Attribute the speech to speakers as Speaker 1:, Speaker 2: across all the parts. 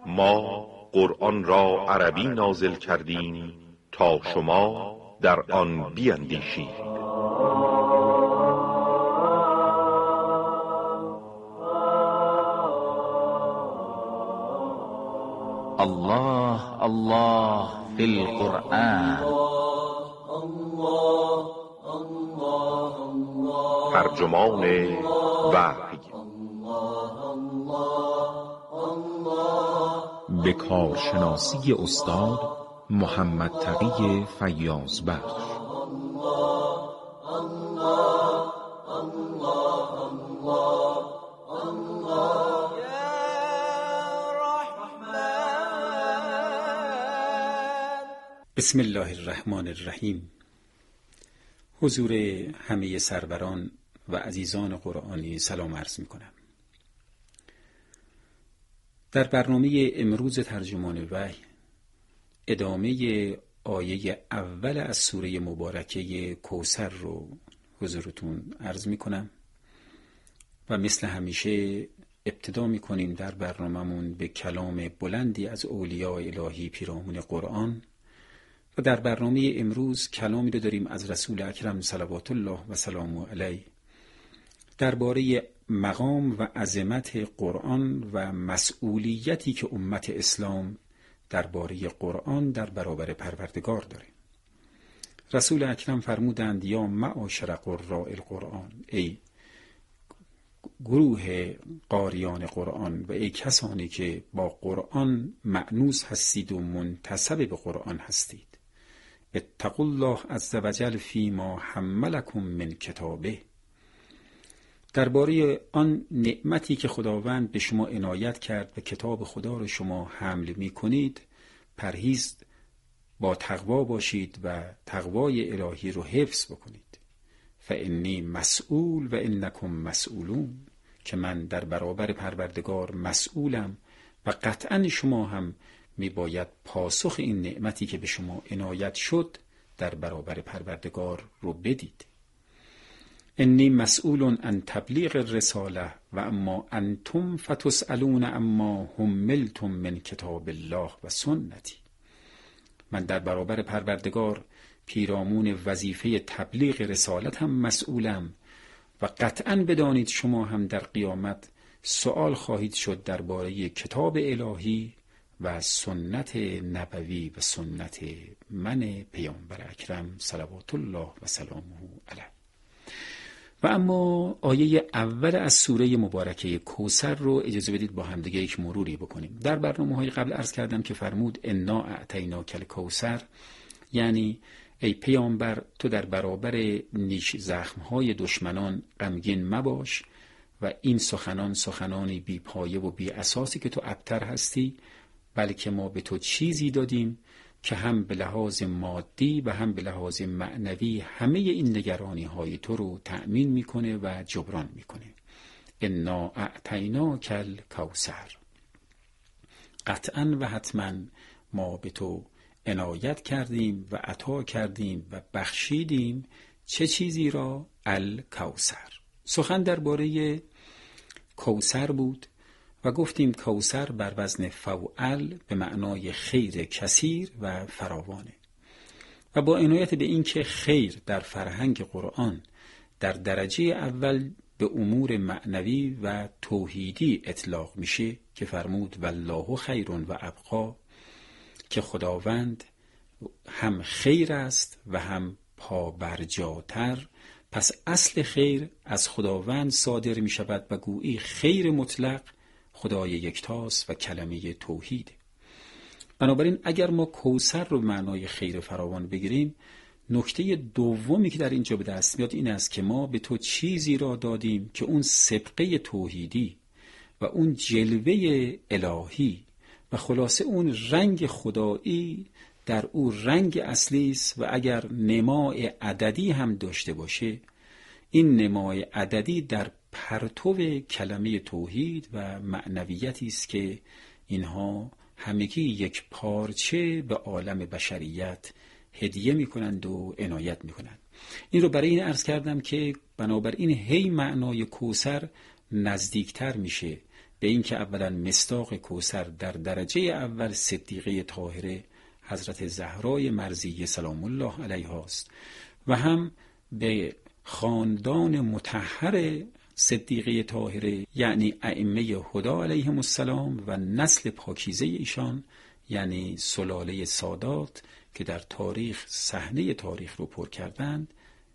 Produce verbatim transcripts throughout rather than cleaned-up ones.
Speaker 1: ما قرآن را عربی نازل کردیم تا شما در آن بیندیشید.
Speaker 2: الله الله فی القرآن.
Speaker 1: ترجمان وحی.
Speaker 3: به کارشناسی استاد محمد تقی فیاض بخش.
Speaker 4: بسم الله الرحمن الرحیم. حضور همه سروران و عزیزان قرآنی سلام عرض می کنم. در برنامه امروز ترجمان وحی ادامه آیه اول از سوره مبارکه کوثر رو حضورتون عرض می کنم و مثل همیشه ابتدا می کنیم در برنامه‌مون به کلام بلندی از اولیاء الهی پیرامون قرآن و در برنامه امروز کلامی رو داریم از رسول اکرم صلوات الله و سلامه علیه درباره مقام و عظمت قرآن و مسئولیتی که امت اسلام درباره قرآن در برابر پروردگار داره. رسول اکرم فرمودند یا معاشر قراء القرآن، ای گروه قاریان قرآن و ای کسانی که با قرآن مأنوس هستید و منتسب به قرآن هستید، اتقوا الله عز وجل فیما حملکم من کتابه، درباره آن نعمتی که خداوند به شما عنایت کرد و کتاب خدا رو شما حمل می کنید پرهیز با تقوا باشید و تقوای الهی رو حفظ بکنید. فانی مسئول و انکم مسئولون، که من در برابر پروردگار مسئولم و قطعا شما هم می باید پاسخ این نعمتی که به شما عنایت شد در برابر پروردگار رو بدید. انی مسئول عن تبلیغ الرساله و اما انتم فتسألون اما حملتم من کتاب الله و سنتی. من در برابر پروردگار پیرامون وظیفه تبلیغ رسالت هم مسئولم و قطعاً بدانید شما هم در قیامت سوال خواهید شد درباره کتاب الهی و سنت نبوی و سنت من پیامبر اکرم صلوات الله و سلامه علیه. و اما آیه اول از سوره مبارکه کوثر رو اجازه بدید با هم دیگه یک مروری بکنیم. در برنامه‌های قبل عرض کردم که فرمود انا اعطیناک الکوثر، یعنی ای پیامبر تو در برابر نیش زخم‌های دشمنان غمگین مباش و این سخنان سخنانی بی پایه و بی اساسی که تو ابتر هستی، بلکه ما به تو چیزی دادیم که هم به لحاظ مادی و هم به لحاظ معنوی همه این نگرانی های تو رو تأمین میکنه و جبران میکنه. انا اعطیناک الکوثر، قطعا و حتما ما به تو عنایت کردیم و عطا کردیم و بخشیدیم چه چیزی را؟ الکوثر. سخن درباره کوثر بود و گفتیم کوثر بر وزن فوعل به معنای خیر کثیر و فراوانه و با عنایت به این که خیر در فرهنگ قرآن در درجه اول به امور معنوی و توحیدی اطلاق میشه که فرمود والله خیر و ابقا، که خداوند هم خیر است و هم پابرجاتر. پس اصل خیر از خداوند صادر می شود و گویی خیر مطلق خدای یکتاست و کلمه توحید. بنابراین اگر ما کوثر رو معنای خیر فراوان بگیریم، نکته دومی که در اینجا به دست میاد این است که ما به تو چیزی را دادیم که اون سبقه توحیدی و اون جلوه الهی و خلاصه اون رنگ خدایی در او رنگ اصلی است و اگر نمای عددی هم داشته باشه، این نمای عددی در پرتو کلمه توحید و معنویتی است که اینها همگی یک پارچه به عالم بشریت هدیه میکنند و عنایت میکنند. این رو برای این عرض کردم که بنابراین هی معنای کوثر نزدیکتر میشه به این که اولا مصداق کوثر در درجه اول صدیقه طاهره حضرت زهرای مرضیه سلام الله علیها است و هم به خاندان مطهر صدیقه طاهره یعنی ائمه هدا علیهم السلام و نسل پاکیزه ایشان یعنی سلاله سادات که در تاریخ صحنه تاریخ رو پر کردند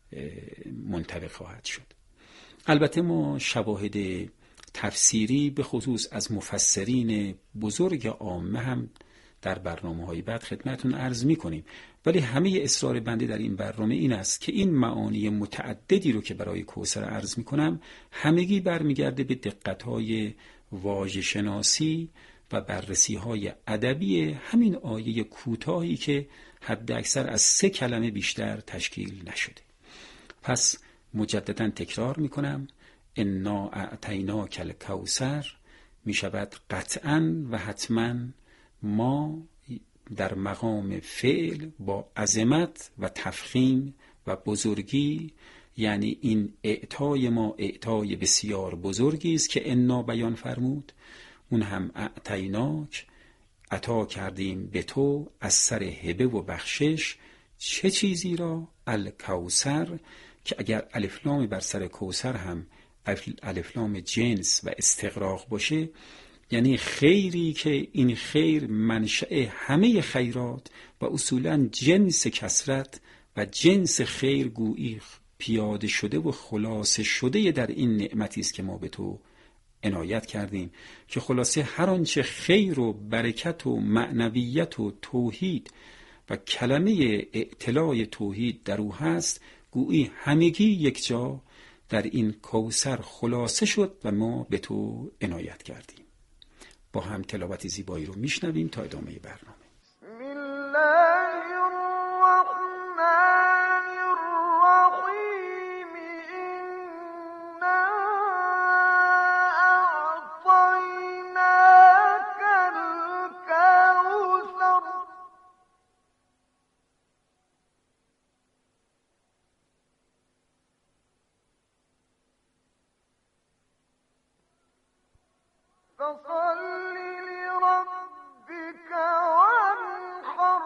Speaker 4: منطبق خواهد شد. البته ما شواهد تفسیری به خصوص از مفسرین بزرگ عامه هم در برنامه‌های بعد خدمتتون عرض می‌کنیم، ولی همه اصرار بنده در این برنامه این است که این معانی متعددی رو که برای کوثر عرض می‌کنم همگی برمیگرده به دقت‌های واژه‌شناسی و بررسی‌های ادبی همین آیه کوتاهی که حد اکثر از سه کلمه بیشتر تشکیل نشده. پس مجددا تکرار می‌کنم، انا اعطیناک الکوثر می شود قطعاً و حتماً ما در مقام فعل با عظمت و تفخیم و بزرگی، یعنی این اعطای ما اعطای بسیار بزرگی است که انا بیان فرمود، اون هم اعطیناک عطا کردیم به تو از سر هبه و بخشش چه چیزی را؟ الکوثر، که اگر الف لام بر سر کوثر هم الف لام جنس و استغراق باشه یعنی خیری که این خیر منشأ همه خیرات و اصولا جنس کثرت و جنس خیر گویی پیاده شده و خلاصه شده در این نعمتی است که ما به تو عنایت کردیم که خلاصه هر آنچه خیر و برکت و معنویت و توحید و کلمه اطلاع توحید در او هست گویی همگی یک جا در این کوثر خلاصه شد و ما به تو عنایت کردیم. با هم تلاوت زیبایی رو میشنویم تا ادامه برنامه.
Speaker 5: بسم الله الرحمن الرحیم. انا اعطیناک الکوثر. فصل لربك وانحر.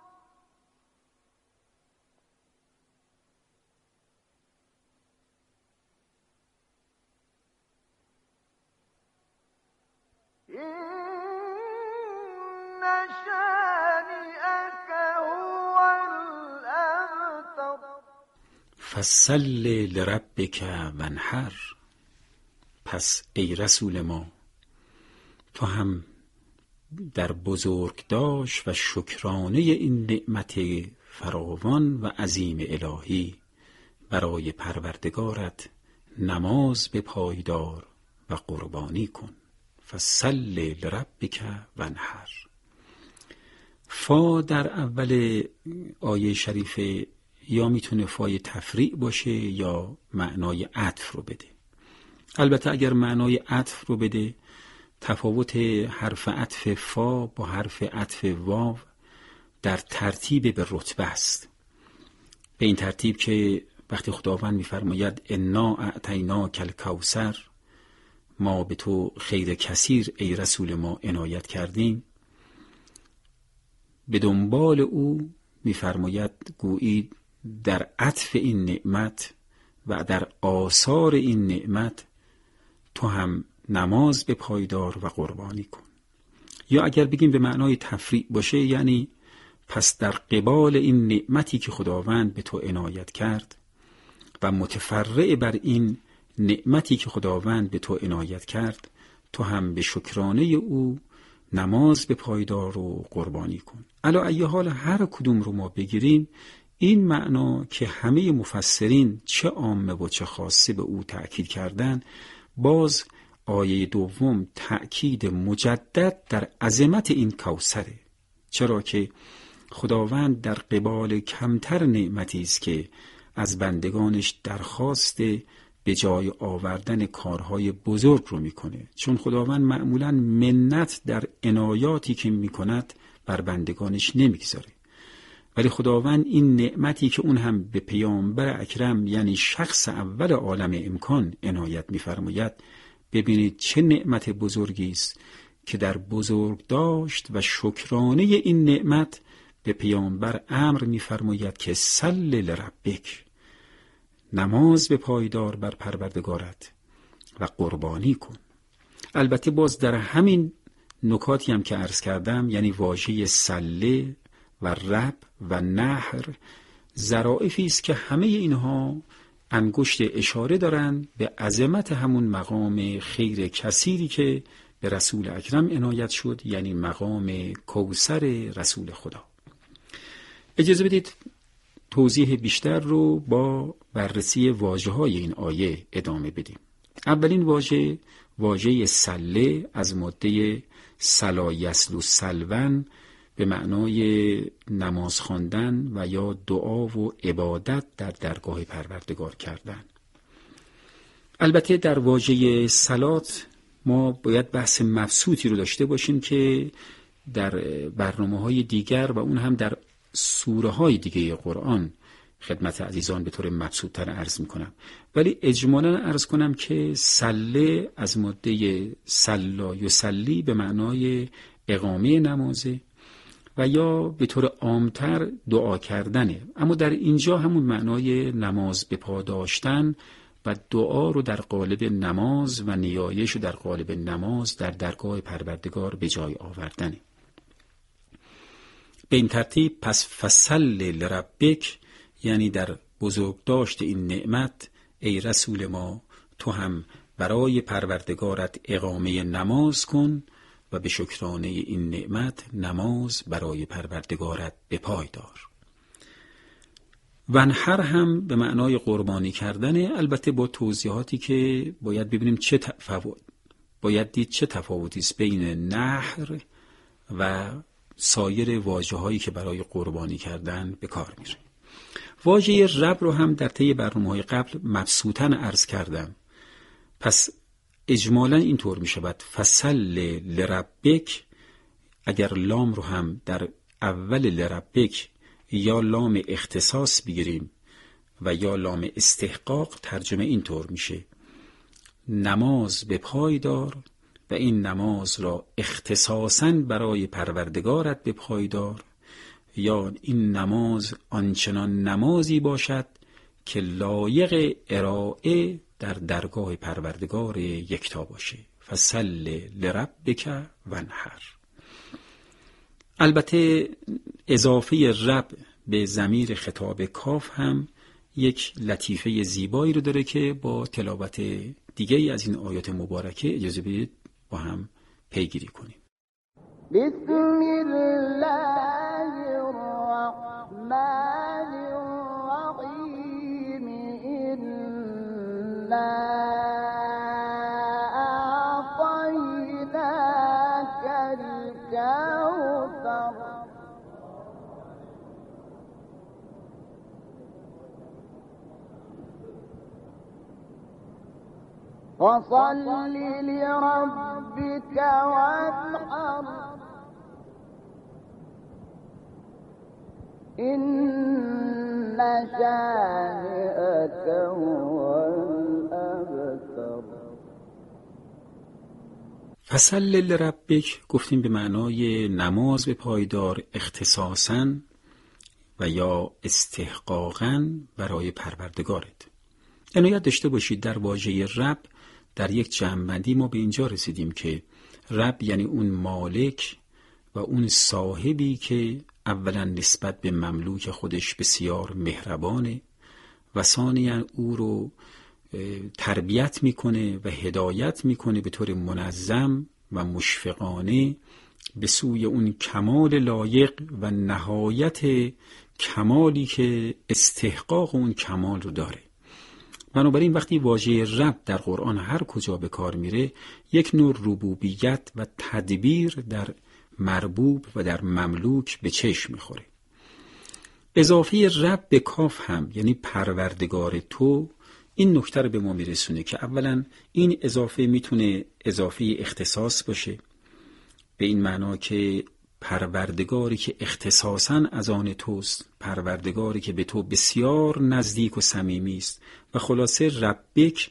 Speaker 5: إن شانئك هو الأبتر.
Speaker 4: فصل لربک وانحر. پس ای رسول ما تو هم در بزرگداشت و شکرانه این نعمت فراوان و عظیم الهی برای پروردگارت نماز به پایدار و قربانی کن. فصل لربک وانحر. فا در اول آیه شریفه یا میتونه فای تفریع باشه یا معنای عطف رو بده. البته اگر معنای عطف رو بده تفاوت حرف عطف فا با حرف عطف واو در ترتیب به رتبه است، به این ترتیب که وقتی خداوند می‌فرماید انا اعطیناک الکوثر، ما به تو خیر کثیر ای رسول ما عنایت کردیم، به دنبال او می‌فرماید گویی در عطف این نعمت و در آثار این نعمت تو هم نماز به پایدار و قربانی کن. یا اگر بگیم به معنای تفریع باشه یعنی پس در قبال این نعمتی که خداوند به تو عنایت کرد و متفرع بر این نعمتی که خداوند به تو عنایت کرد تو هم به شکرانه او نماز به پایدار و قربانی کن. علی ای حال هر کدوم رو ما بگیریم این معنا که همه مفسرین چه عامه و چه خاصه به او تأکید کردن، باز آیه دوم تأکید مجدد در عظمت این کوثره، چرا که خداوند در قبال کمتر نعمتی است که از بندگانش درخواست به جای آوردن کارهای بزرگ رو میکنه، چون خداوند معمولاً منت در عنایاتی که میکند بر بندگانش نمیگذاره، ولی خداوند این نعمتی که اون هم به پیامبر اکرم یعنی شخص اول عالم امکان عنایت میفرماید ببینید چه نعمت بزرگی است که در بزرگ داشت و شکرانه این نعمت به پیامبر امر می‌فرماید که صل لربک، نماز به پایدار بر پروردگارت و قربانی کن. البته باز در همین نکاتی هم که عرض کردم، یعنی واژه سله و رب و نحر، ظرافی است که همه اینها انگشت اشاره دارن به عظمت همون مقام خیر کثیری که به رسول اکرم عنایت شد، یعنی مقام کوثر رسول خدا. اجازه بدید توضیح بیشتر رو با بررسی واژه‌های این آیه ادامه بدیم. اولین واژه، واژه سله از ماده سلا یسلو سلون به معنای نماز خواندن و یا دعا و عبادت در درگاه پروردگار کردن. البته در واژه صلات ما باید بحث مبسوطی رو داشته باشیم که در برنامه‌های دیگر و اون هم در سوره‌های دیگه قرآن خدمت عزیزان به طور مبسوط‌تر عرض می‌کنم، ولی اجمالاً عرض کنم که سله از ماده سلا یصلی به معنای اقامه نمازه و یا به طور عامتر دعا کردنه، اما در اینجا همون معنای نماز به پا داشتن و دعا رو در قالب نماز و نیایش رو در قالب نماز در درگاه پروردگار به جای آوردنه. به این ترتیب پس فصل لربک، یعنی در بزرگداشت این نعمت ای رسول ما، تو هم برای پروردگارت اقامه نماز کن و به شکرانه این نعمت نماز برای پروردگارت به پای دار. ونحر هم به معنای قربانی کردنه، البته با توضیحاتی که باید ببینیم چه تفاوت باید دید چه تفاوتی است بین نحر و سایر واژه‌هایی که برای قربانی کردن به کار میره. واژه رب رو هم در طی برنامه‌های قبل مبسوطاً عرض کردم. پس اجمالاً اینطور میشود فصل لربک، اگر لام رو هم در اول لربک یا لام اختصاص بگیریم و یا لام استحقاق، ترجمه اینطور میشه نماز به پای دار و این نماز را اختصاصاً برای پروردگارت به پای دار، یا این نماز آنچنان نمازی باشد که لایق ارائه در درگاه پروردگار یکتا باشه. فصل لربک ونحر. البته اضافه رب به ضمیر خطاب کاف هم یک لطیفه زیبایی رو داره که با تلاوت دیگه از این آیات مبارکه اجازه بدید با هم پیگیری کنیم.
Speaker 5: بسم الله الرحمن الرحیم إنا أعطيناك الكوثر فصل لربك وانحر إن شانئك هو الأبتر.
Speaker 4: فصل لربک گفتیم به معنای نماز به پایدار اختصاصاً و یا استحقاقاً برای پروردگارت. عنایت داشته باشید در واژه رب در یک جمع‌بندی ما به اینجا رسیدیم که رب یعنی اون مالک و اون صاحبی که اولا نسبت به مملوک خودش بسیار مهربانه و ثانیاً او رو تربیت میکنه و هدایت میکنه به طور منظم و مشفقانه به سوی اون کمال لایق و نهایت کمالی که استحقاق اون کمال رو داره. بنابراین وقتی واژه رب در قرآن هر کجا به کار میره، یک نوع ربوبیت و تدبیر در مربوب و در مملوک به چشم میخوره. اضافه رب به کاف هم یعنی پروردگار تو، این نکته رو به ما میرسونه که اولا این اضافه میتونه اضافه اختصاص باشه، به این معنا که پروردگاری که اختصاصاً از آن توست، پروردگاری که به تو بسیار نزدیک و صمیمی است، و خلاصه ربک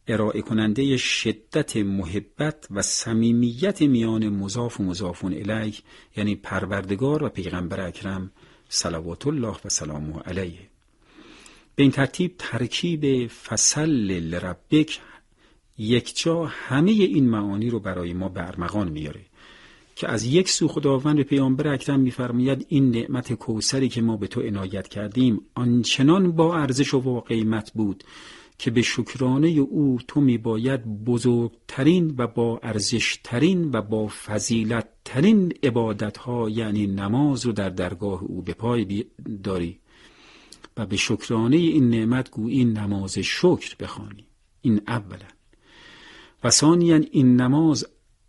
Speaker 4: ارائه کننده شدت محبت و صمیمیت میان مضاف و مضافون الیه، یعنی پروردگار و پیغمبر اکرم صلوات الله و سلامه علیه. به این ترتیب ترکیب فصل لربک یک جا همه این معانی رو برای ما به ارمغان میاره که از یک سو خداوند به پیامبر اکرم میفرماید این نعمت کوثری که ما به تو عنایت کردیم آنچنان با ارزش و با قیمت بود که به شکرانه او تو میباید بزرگترین و با ارزشترین و با فضیلت ترین عبادتها یعنی نماز رو در درگاه او به پای داری و به شکرانه این نعمت گویی نماز شکر بخوانی. این اولا. و ثانیاً این نماز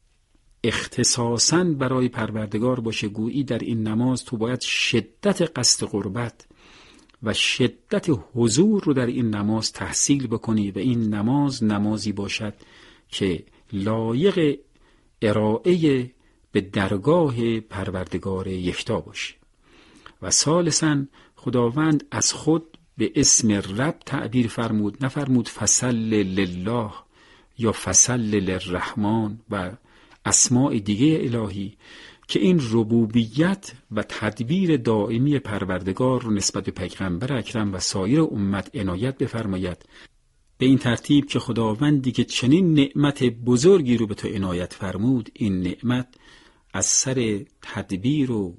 Speaker 4: اختصاصاً برای پروردگار باشه، گویی در این نماز تو باید شدت قصد قربت و شدت حضور رو در این نماز تحصیل بکنی و این نماز نمازی باشد که لایق ارائه به درگاه پروردگار یکتا باشه. و ثالثاً خداوند از خود به اسم رب تعبیر فرمود، نفرمود فصل لله یا فصل للرحمن و اسماء دیگه الهی که این ربوبیت و تدبیر دائمی پروردگار رو نسبت به پیغمبر اکرم و سایر امت عنایت بفرماید. به این ترتیب که خداوندی که چنین نعمت بزرگی رو به تو عنایت فرمود، این نعمت از سر تدبیر و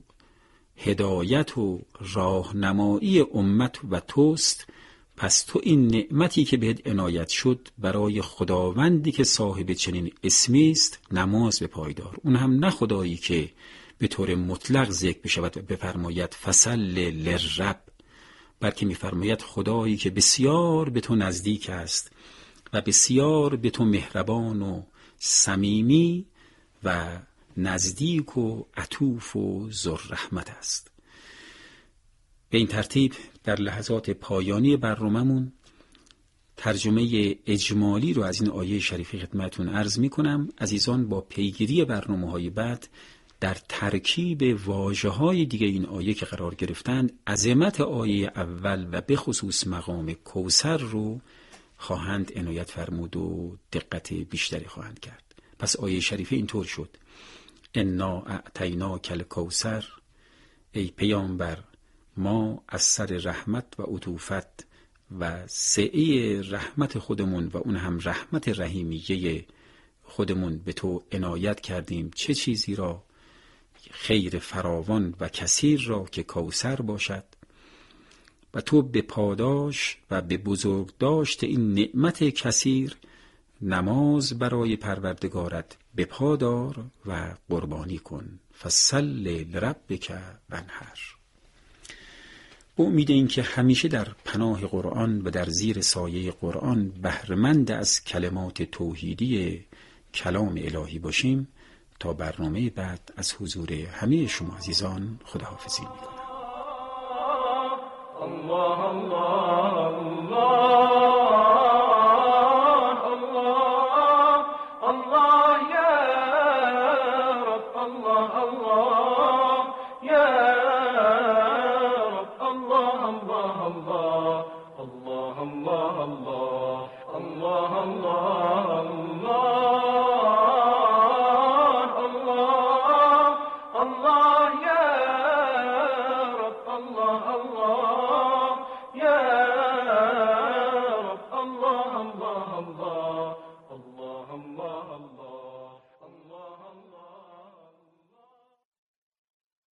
Speaker 4: هدایت و راهنمایی امت و توست، پس تو این نعمتی که بهت عنایت شد برای خداوندی که صاحب چنین اسمی است نماز به پایدار، اون هم نه خدایی که به طور مطلق ذکر بشود و بفرماید فصل للرب، بلکه میفرماید خدایی که بسیار به تو نزدیک است و بسیار به تو مهربان و صمیمی و نزدیک و عطوف و ذوالرحمت است. به این ترتیب در لحظات پایانی برنامه‌مون ترجمه اجمالی رو از این آیه شریفه خدمتتون عرض می‌کنم. عزیزان با پیگیری برنامه‌های بعد در ترکیب واژه‌های دیگه این آیه که قرار گرفتند عظمت آیه اول و به خصوص مقام کوثر رو خواهند عنایت فرمود و دقت بیشتری خواهند کرد. پس آیه شریفه اینطور شد: انا اعطیناک الکوثر، ای پیامبر ما از سر رحمت و عطوفت و سعه رحمت خودمون و اون هم رحمت رحیمیه خودمون به تو عنایت کردیم. چه چیزی را؟ خیر فراوان و کثیر را که کوثر باشد، و تو به پاداش و به بزرگ داشت این نعمت کثیر نماز برای پروردگارت به پادار و قربانی کن. فصل لربک وانحر. با امید این که همیشه در پناه قرآن و در زیر سایه قرآن بهره‌مند از کلمات توحیدی کلام الهی باشیم، تا برنامه بعد از حضور همه شما عزیزان خداحافظی می‌کنم. الله الله الله الله یا رب، الله الله یا